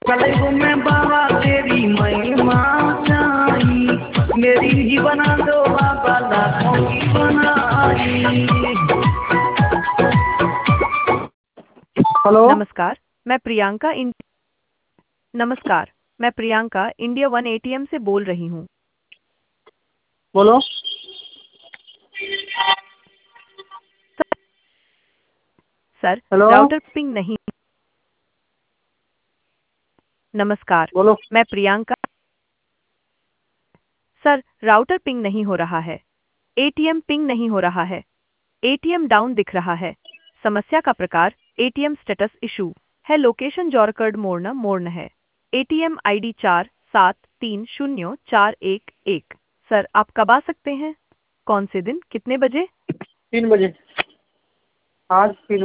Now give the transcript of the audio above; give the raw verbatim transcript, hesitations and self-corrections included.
कलेगो में बाबा तेरी महिमा चाही, मेरी भी बना दो बाबा लाखों की बनाई। हेलो नमस्कार, मैं प्रियंका इन नमस्कार, मैं प्रियंका इंडिया वन एटीएम से बोल रही हूँ। बोलो। सर, हेलो राउटर पिंग नहीं। नमस्कार, बोलो। मैं प्रियंका। सर, राउटर पिंग नहीं हो रहा है। एटीएम पिंग नहीं हो रहा है। एटीएम डाउन दिख रहा है। समस्या का प्रकार एटीएम स्टेटस इशू है। लोकेशन जॉर्कर्ड मोड़ना मोड़न है। एटीएम आईडी चार सात तीन शून्य चार एक एक। सर, आप कब आ सकते हैं? कौन से दिन, कितने बजे? तीन बजे आज तीन